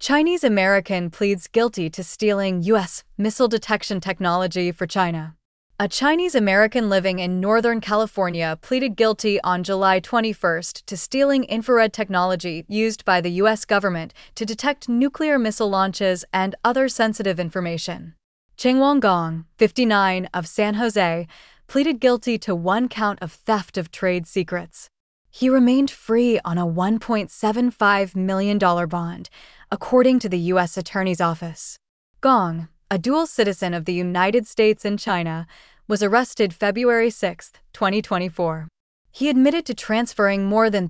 Chinese American pleads guilty to stealing U.S. missile detection technology for China. A Chinese American living in Northern California pleaded guilty on July 21st to stealing infrared technology used by the U.S. government to detect nuclear missile launches and other sensitive information. Chengwang Gong, 59, of San Jose, pleaded guilty to one count of theft of trade secrets. He remained free on a $1.75 million bond, according to the U.S. Attorney's Office. Gong, a dual citizen of the United States and China, was arrested February 6, 2024. He admitted to transferring more than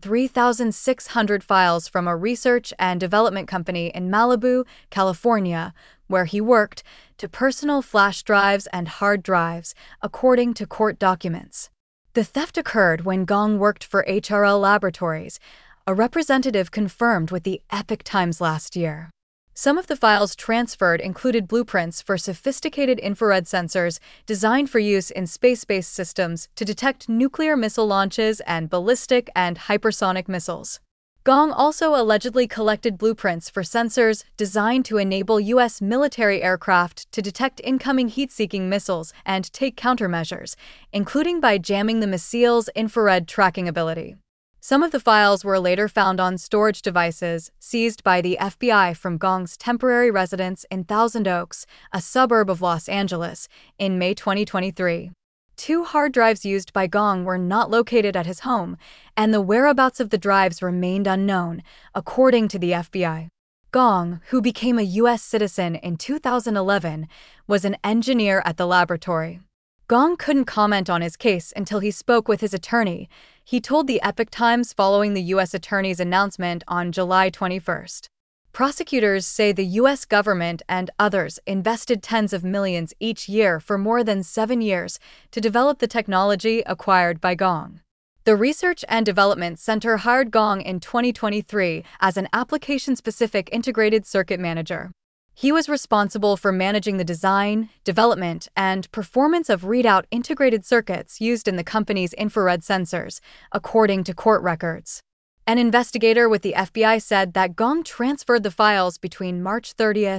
3,600 files from a research and development company in Malibu, California, where he worked, to personal flash drives and hard drives, according to court documents. The theft occurred when Gong worked for HRL Laboratories, a representative confirmed with the Epoch Times last year. Some of the files transferred included blueprints for sophisticated infrared sensors designed for use in space-based systems to detect nuclear missile launches and ballistic and hypersonic missiles. Gong also allegedly collected blueprints for sensors designed to enable U.S. military aircraft to detect incoming heat-seeking missiles and take countermeasures, including by jamming the missile's infrared tracking ability. Some of the files were later found on storage devices seized by the FBI from Gong's temporary residence in Thousand Oaks, a suburb of Los Angeles, in May 2023. 2 hard drives used by Gong were not located at his home, and the whereabouts of the drives remained unknown, according to the FBI. Gong, who became a U.S. citizen in 2011, was an engineer at the laboratory. Gong couldn't comment on his case until he spoke with his attorney. He told the Epoch Times following the U.S. Attorney's announcement on July 21st. Prosecutors say the U.S. government and others invested tens of millions each year for more than 7 years to develop the technology acquired by Gong. The Research and Development Center hired Gong in 2023 as an application-specific integrated circuit manager. He was responsible for managing the design, development, and performance of readout integrated circuits used in the company's infrared sensors, according to court records. An investigator with the FBI said that Gong transferred the files between March 30,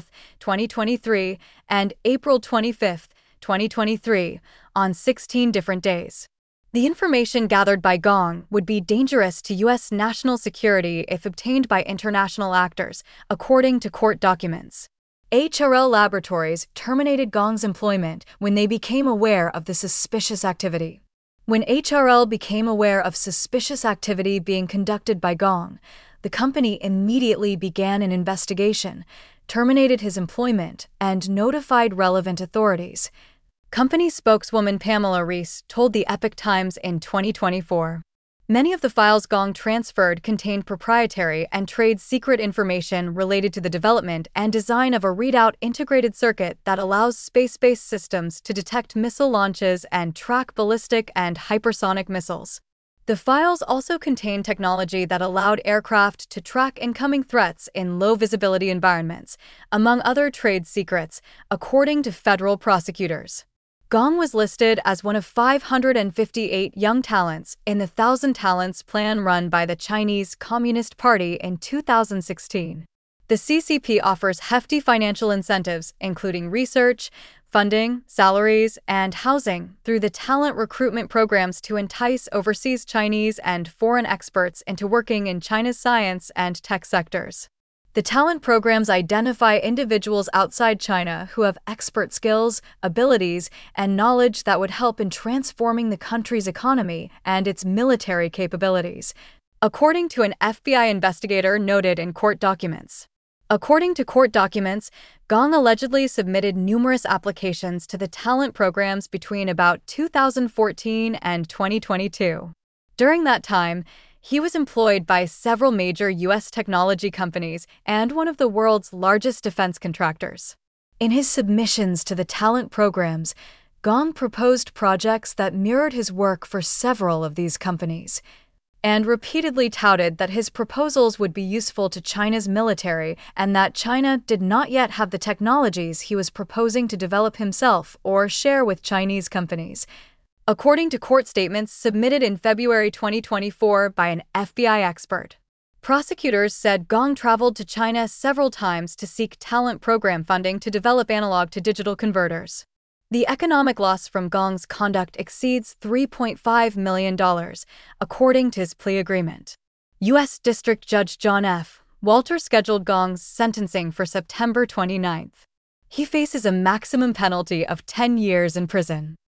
2023, and April 25, 2023, on 16 different days. The information gathered by Gong would be dangerous to U.S. national security if obtained by international actors, according to court documents. HRL Laboratories terminated Gong's employment when they became aware of the suspicious activity. When HRL became aware of suspicious activity being conducted by Gong, the company immediately began an investigation, terminated his employment, and notified relevant authorities. Company spokeswoman Pamela Reese told the Epoch Times in 2024. Many of the files Gong transferred contained proprietary and trade secret information related to the development and design of a readout integrated circuit that allows space-based systems to detect missile launches and track ballistic and hypersonic missiles. The files also contained technology that allowed aircraft to track incoming threats in low-visibility environments, among other trade secrets, according to federal prosecutors. Gong was listed as one of 558 young talents in the 1,000 Talents plan run by the Chinese Communist Party in 2016. The CCP offers hefty financial incentives, including research, funding, salaries, and housing, through the talent recruitment programs to entice overseas Chinese and foreign experts into working in China's science and tech sectors. The talent programs identify individuals outside China who have expert skills, abilities, and knowledge that would help in transforming the country's economy and its military capabilities, according to an FBI investigator noted in court documents. According to court documents, Gong allegedly submitted numerous applications to the talent programs between about 2014 and 2022. During that time, he was employed by several major U.S. technology companies and one of the world's largest defense contractors. In his submissions to the talent programs, Gong proposed projects that mirrored his work for several of these companies, and repeatedly touted that his proposals would be useful to China's military and that China did not yet have the technologies he was proposing to develop himself or share with Chinese companies. According to court statements submitted in February 2024 by an FBI expert. Prosecutors said Gong traveled to China several times to seek talent program funding to develop analog-to-digital converters. The economic loss from Gong's conduct exceeds $3.5 million, according to his plea agreement. U.S. District Judge John F. Walter scheduled Gong's sentencing for September 29. He faces a maximum penalty of 10 years in prison.